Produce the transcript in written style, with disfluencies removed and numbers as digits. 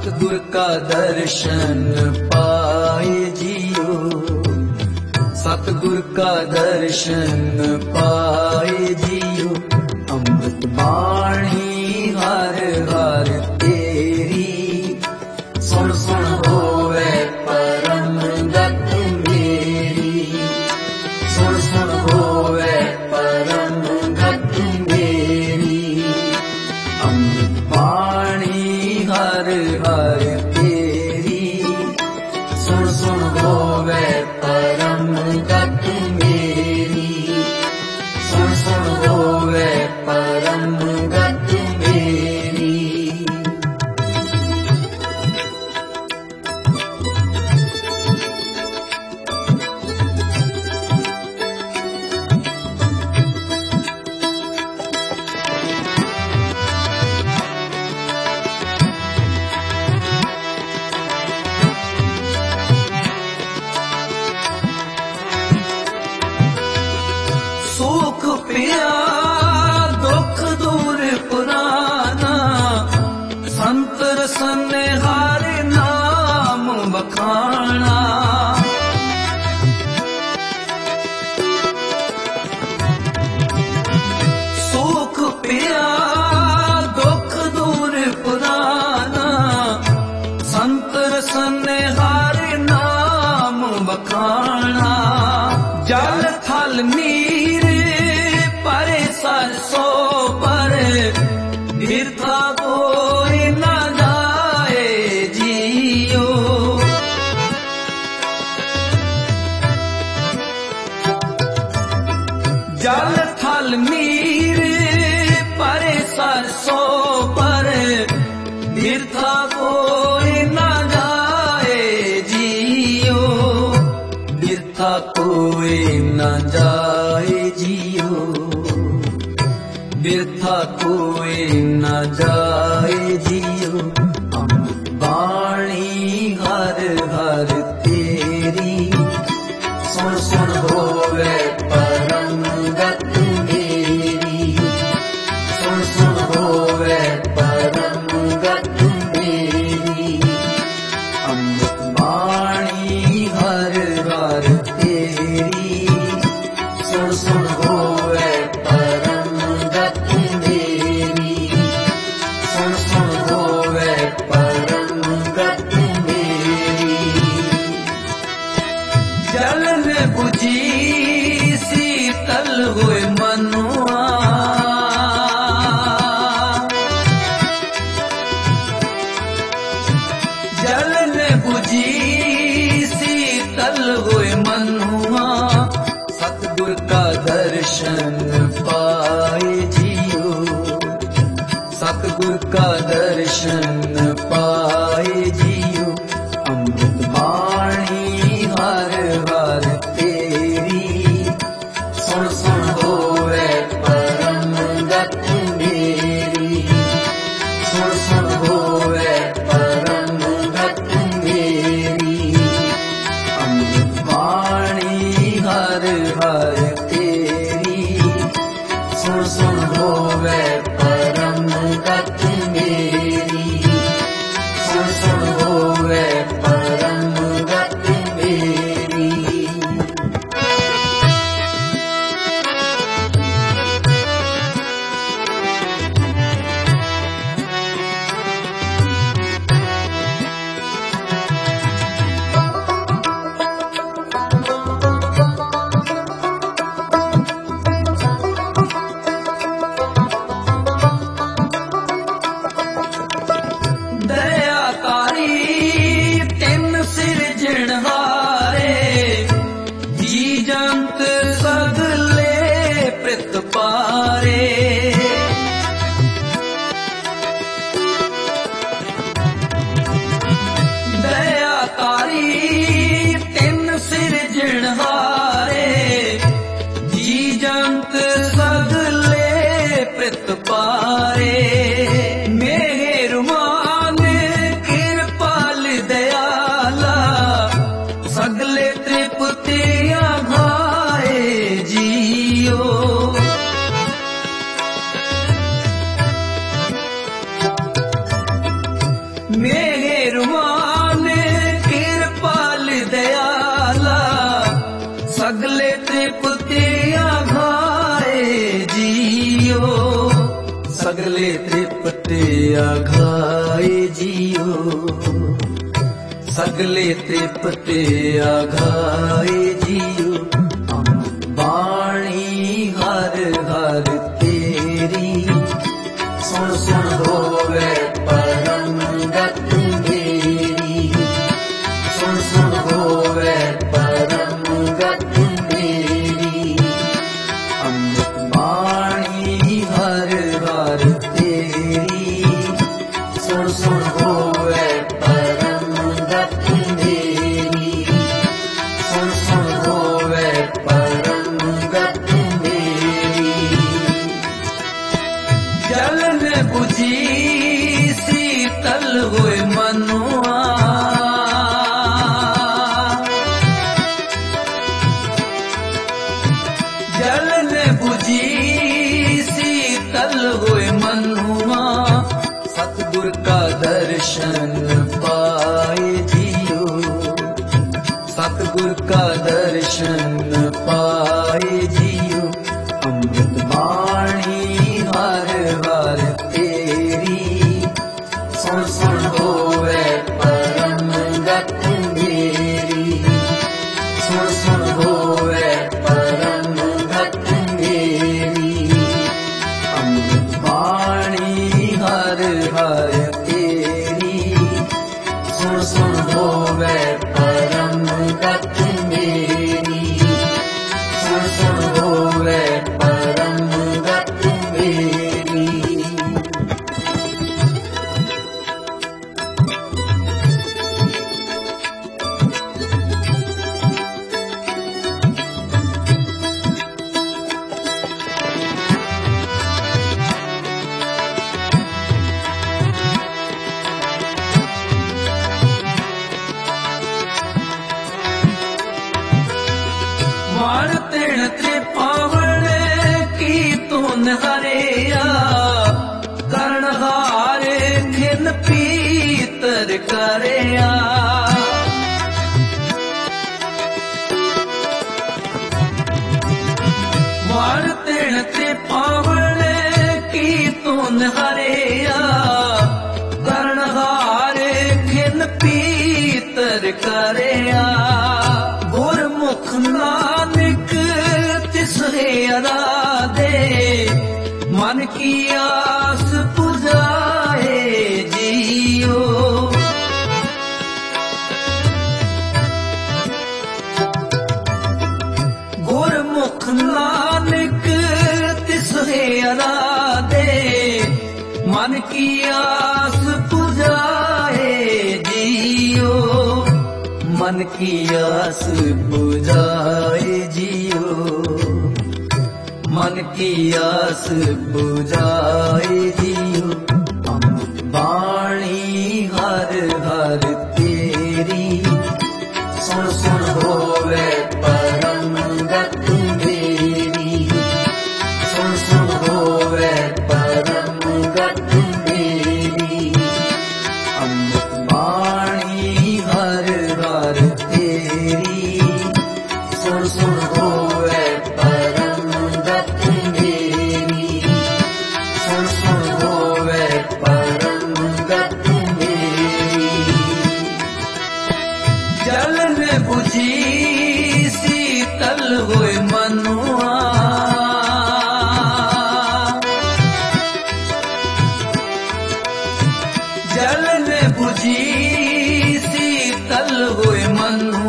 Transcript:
सतगुर का दर्शन पाए जियो, सतगुर का दर्शन पाए जियो। अमृत बाणी हर हर तेरी, सुन सुन होवे परम गत मेरी, सुन सुन होवे परम गत मेरी। अमृत बाणी हर हर तेरी, सुन सुन होवे परम गत मेरी, सुन सुन होवे परम गत मेरी। सुख पिया दुख दूर पुराना, संत रसन हार नाम बखाना। सुख पिया दुख दूर पुराना, संत रसन हार नाम बखाना। जल थल नीर परे सरसो पर, बिरथा कोई न जाए जियो। जल थल नीर परे सरसो पर, बिरथा कोई न जाए जियो। बिरथा कोई न जाए जियो, बिरथा कोई न जाए जियो। अमृत बाणी हर हर तेरी, सुन सुन होवे परम गत मेरी, सुन सुन होवे परम गत मेरी। अमृत बाणी हर हर तेरी, सुन सुन होवे परम गत मेरी, सुन सुन होवे परम गत मेरी। जल में बुझी शीतल हुए मनुआ, जल में बुझी शीतल हुए मनुआ। सतगुर का दर्शन पाए जियो, सतगुर का दर्शन पाए जियो। अमृत बाणी हर हर तेरी, सुन सुन होवे परम गत मेरी, सुन सुन होवे परम गत मेरी। अमृत बाणी हर हर तेरी, आघाए जियो, सगले तृप्ते आघाए जियो। अमृत बाणी हर हर तेरी, सुन सुन होवे परम गति मेरी, सुन सुन होवे परम गति मेरी। अमृत बाणी हर हर तेरी, सुन सुन होवे परम गति मेरी, सुन सुन होवे परम गति मेरी। जल में बुझी शीतल हुए मनुआ, जल में बुझी शीतल हुए मनुआ। सतगुर का दर्शन पाए जियो, सतगुर का दर्शन पाए जियो। अमृत बाणी हर हर तेरी, सुन सुन होवे परम गति मेरी, सुन सुन होवे परम गति मेरी। अमृत बाणी हर हर तेरी, सुन सुन होवे परम गति मेरी, सुन सुन होवे परम गति मेरी। वार तेण त्रिपावण की तून हरिया, कर्ण हारे खिन पीतर करिया। वार तेण त्रिपावण की तून हरिया, कर्ण हारे खिन पीतर करिया। गुरमुख नानक तिसरे अराधे, मन की आस पुजाए जियो। गुरमुख नानक तिसरे अराधे, मन की आस पुजाए जियो। मन की आस बुझाए जियो, मन की आस बुझाए जियो। अमृत बाणी हर हर तेरी, सुन सुन होवे परम गति मेरी, सुन सुन होवे परम गति मेरी। अमृत बाणी हर हर तेरी, सुन सुन होवे परम गति मेरी, सुन सुन होवे परम गति मेरी। जल में बुझी शीतल हुए मनुआ, जल में बुझी शीतल हुए मनुआ।